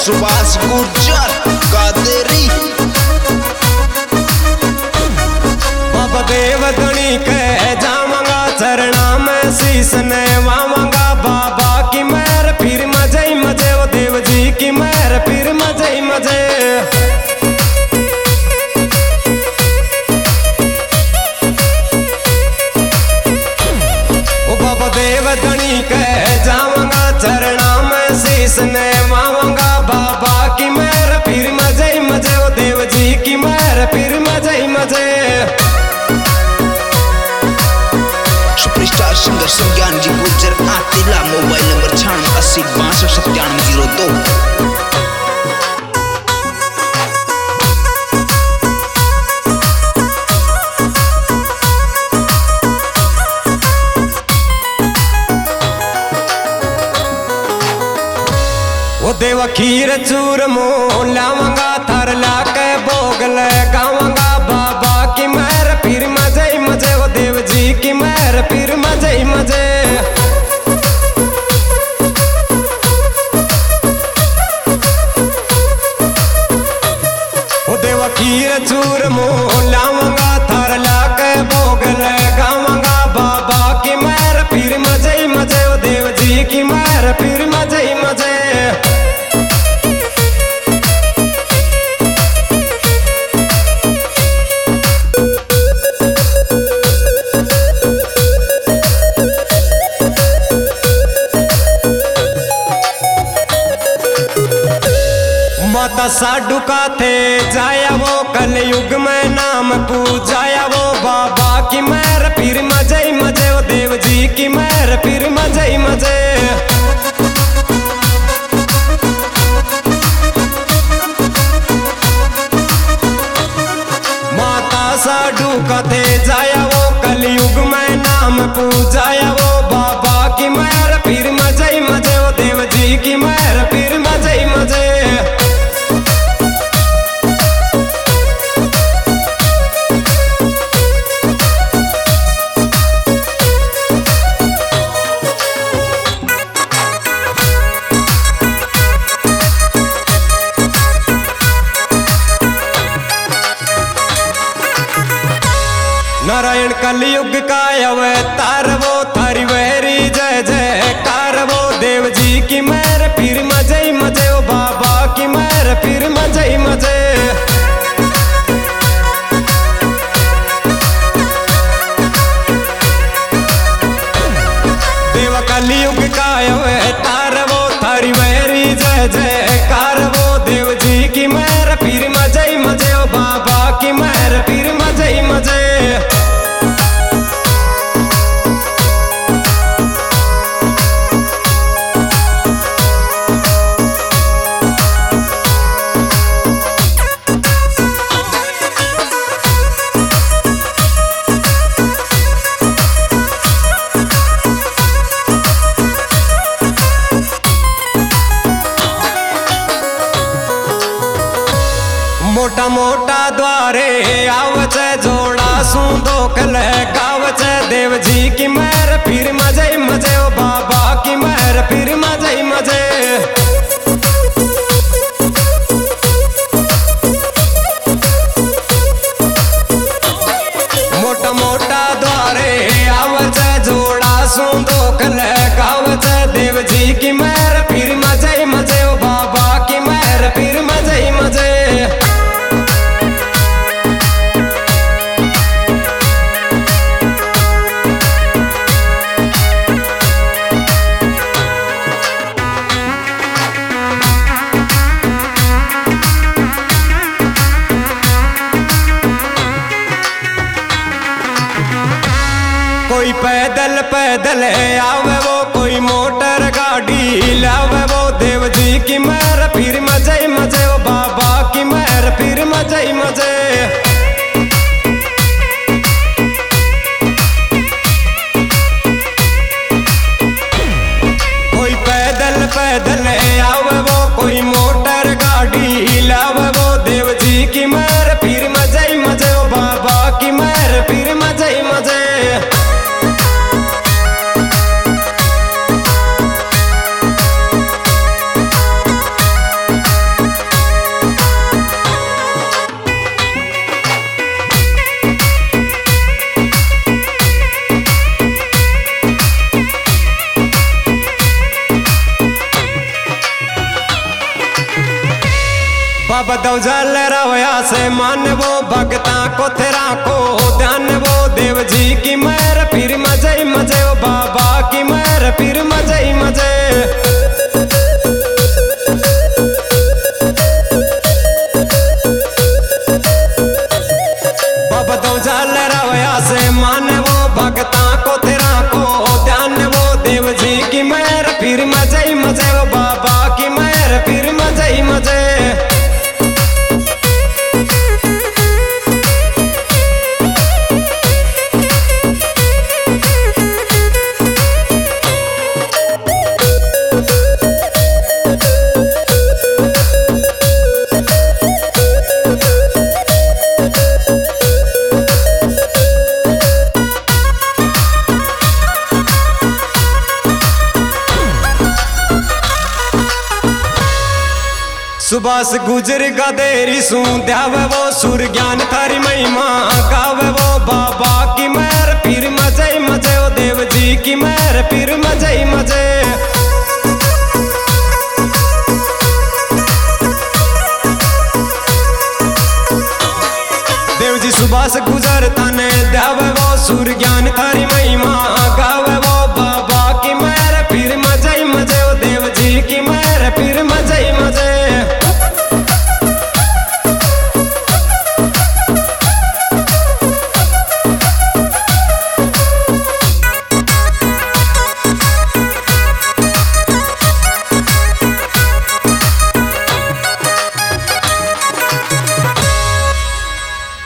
सुभाष गुर्जर कादेरी। बाबा देव धनी के जाऊंगा चरणा में शीश नवाऊंगा। बाबा की मेहर फिर मजे ही मजे, वो देव जी की मेहर फिर मजे ही मजे। ओ बाबा देव धनी के जाऊंगा चरणा में शीश नवाऊंगा। बाबा की मेहर फिर मजे ही मजे, वो देव जी की मेहर फिर मजे ही मजे। सुपरस्टार सिंगर संज्ञान जी गुर्जर आतिला। मोबाइल नंबर 9680 वो देवा खीर चूर मुँह लाऊंगा, थर लाके भोग लगाऊंगा। बाबा की मेहर फिर मजे ही मजे, वो देव जी की मेहर फिर मजे ही मजे। वो देवा खीर चूर मुँह लाऊंगा, थर लाके भोग लगाऊंगा। बाबा की मेहर फिर मजे ही मजे, वो देव जी की मेहर फिर मजे ही मजे। माता साडू का थे जाया वो कल युग में नाम पूजाया। वो बाबा की मेहर फिर मजे ही मजे, वो देव जी की मेहर फिर मजे ही मजे। माता साडू का थे जाया वो कल युग में नाम पूजाया। वो बाबा की मेहर फिर मजे ही मजे, वो देव जी की मेहर फिर मजे ही मजे। नारायण कलयुग का अवतार वो थारी वहरी जय जयकार। वो देव जी की मेहर फिर मजे ही मजे, वो बाबा की मेहर फिर मजे ही मजे। देव कलयुग का अवतार वो थारी वहरी जय जयकार। वो देव जी की मेहर फिर मजे ही मजे, वो बाबा की मेहर फिर मजे ही मजे। मोटा मोटा द्वारे आवचे जोड़ा सू धोखल गावचे। देव जी की मेहर फिर मजे ही मजे, ओ बाबा की मेहर फिर मजे ही मजे। मोटा मोटा द्वारे आवचे जोड़ा सू धोखल गावचे। देव जी की मेहर फिर मजे ही मजे, ओ बाबा की मेहर फिर मजे ही मजे। कोई पैदल पैदल आवे वो, कोई मोटर गाड़ी लावे। वो देव जी की मेहर फिर मजे ही मजे, वो बाबा की मेहर फिर मजे ही मजे। कोई पैदल पैदल आवे वो, कोई मोटर गाड़ी लावे। वो देव जी की मेहर फिर मजे ही मजे, वो बाबा की मेहर फिर मजे ही मजे। बाबा दौजल रवया से मान वो भगता को तेरा को ध्यान वो देव जी की मेहर फिर मजे मजे ओ बाबा की मेहर फिर मजे मजे। बाबा दौजल रवया से मान वो भगता को तेरा को ध्यान वो देव जी की मेहर फिर मजे मजे ओ बाबा की मेहर फिर मजे मजे। सुबास गुजर गदेरी सू ध्यावे वो सुर ज्ञान थारी महिमा गावे वो बाबा की मेहर फिर मजे मजे ओ देव जी की मेहर फिर मजे मजे। देव जी सुबास गुजर